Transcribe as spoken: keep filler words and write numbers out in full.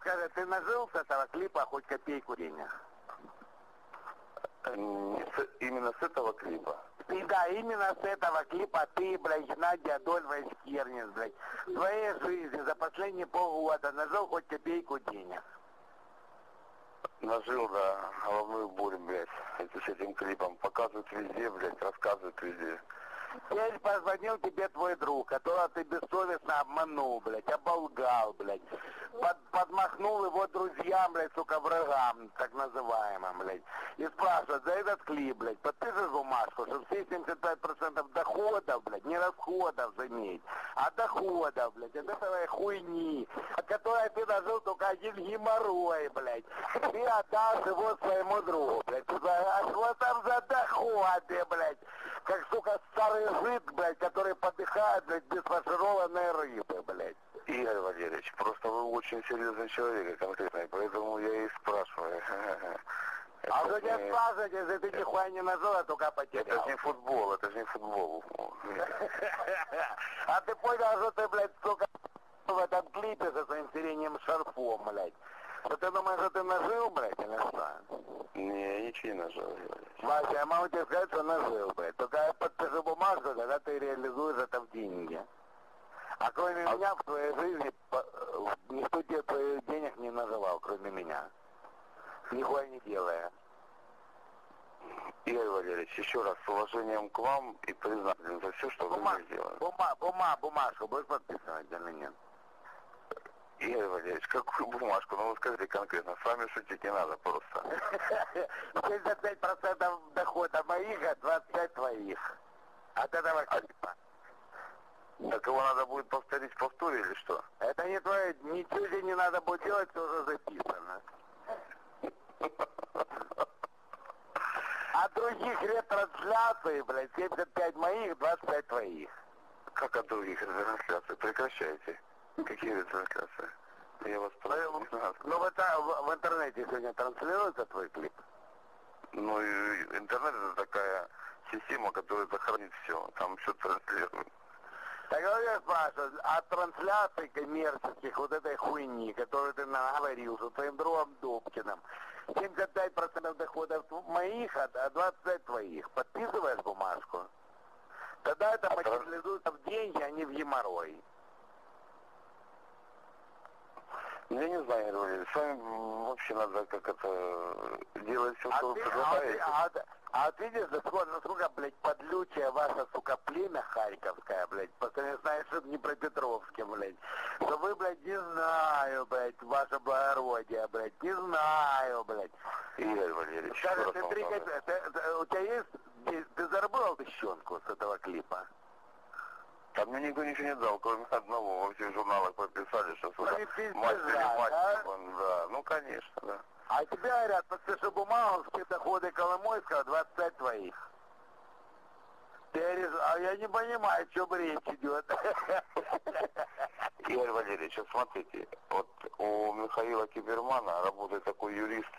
скажи, ты нажил с этого клипа хоть копейку денег? Не с, именно с этого клипа. И да, именно с этого клипа ты, блядь, Геннадий Адольфович Кернес, блядь, в твоей жизни за последние полгода нажил хоть копейку денег. Нажил, да, головную боль, блядь, это с этим клипом. Показывают везде, блядь, рассказывают везде. Теперь позвонил тебе твой друг, которого ты бессовестно обманул, блядь, оболгал, блядь, под, подмахнул его друзьям, блядь, сука, врагам, так называемым, блядь, и спрашивает за этот клип, блядь, подпишешь бумажку, что все семьдесят пять процентов доходов, блядь, не расходов заметь, а доходов, блядь, от этой хуйни, от которой ты нажил только один геморрой, блядь, ты отдашь его своему другу, блядь, ты а что там за доходы, блядь, как, сука, старый жид, блядь, который подыхает, блядь, без фаршированной рыбы, блядь. Игорь Валерьевич, просто вы очень серьезный человек, конкретный, поэтому я и спрашиваю. А что тебе спрашивать, если ты нихуя не нажил, а только потерял? Это же не футбол, это же не футбол. А ты понял, что ты, блядь, сука, в этом клипе со своим сиреневым шарфом, блядь? Что ты думаешь, что ты нажил, блядь, или что? Не, я ничего не нажал. Вася, я могу тебе сказать, что нажил, блядь. Только я подпишу бумажку, когда ты реализуешь это в деньги. А кроме а... меня в твоей жизни никто тебе твоих денег не наживал, кроме меня. Нихуя не делая. Игорь Валерьевич, еще раз с уважением к вам и признательным за все, что бума, вы мне сделали. Бума, бума, бумажку будешь подписывать или нет? Игорь Валерьевич, какую бумажку? Ну вы скажите конкретно, с вами шутить не надо просто. семьдесят пять процентов дохода моих, а двадцать пять твоих. От этого клипа. Так его надо будет повторить в повторе или что? Это не твое, ничего тебе не надо будет делать, все уже записано. От других ретрансляций, блядь, семьдесят пять моих, двадцать пять твоих. Как от других ретрансляций? Прекращайте. Какие ретрансляции? Я вас прошу. Ну, ну в, это, в, в интернете сегодня транслируется твой клип? Ну, и интернет это такая система, которая сохранит все. Там все транслирует. Так я спрашиваю, от трансляций коммерческих вот этой хуйни, которую ты наговорил, что твоим другом Добкиным, семьдесят пять процентов доходов моих, а двадцать пять твоих. Подписываешь бумажку? Тогда это материализуется в деньги, а не в геморрой. Я не знаю, Игорь Валерьевич, с вами вообще надо как это делать все, а что ты, вы предлагаете. А, а, а, а ты видишь, насколько, насколько, блядь, подлючая ваша, сука, племя харьковская, блядь, по сравнению с Днепропетровским, блядь, что вы, блядь, не знаю, блядь, ваше благородие, блядь, не знаю, блядь. Игорь Валерьевич, скажи, ты три копейки, ты, ты, у тебя есть, ты, ты заработал тысячонку с этого клипа? А мне никто ничего не дал, кроме одного. Во всех журналах подписали, что сюда мастер мать, да? Да, ну конечно, да. А тебе говорят, подпиши бумагу, все доходы Коломойского, двадцать пять твоих. Ты говоришь, а я не понимаю, о чем речь идет. Игорь Валерьевич, вот смотрите, вот у Михаила Кибермана работает такой юрист